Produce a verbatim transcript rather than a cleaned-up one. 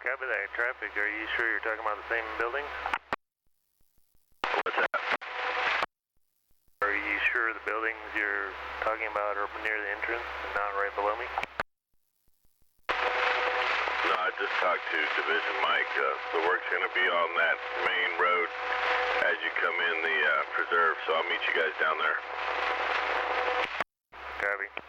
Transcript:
Copy that. Traffic, are you sure you're talking about the same building? What's that? Are you sure the buildings you're talking about are near the entrance and not right below me? No, I just talked to Division Mike. Uh, the work's going to be on that main road as you come in the uh, preserve, so I'll meet you guys down there. Copy.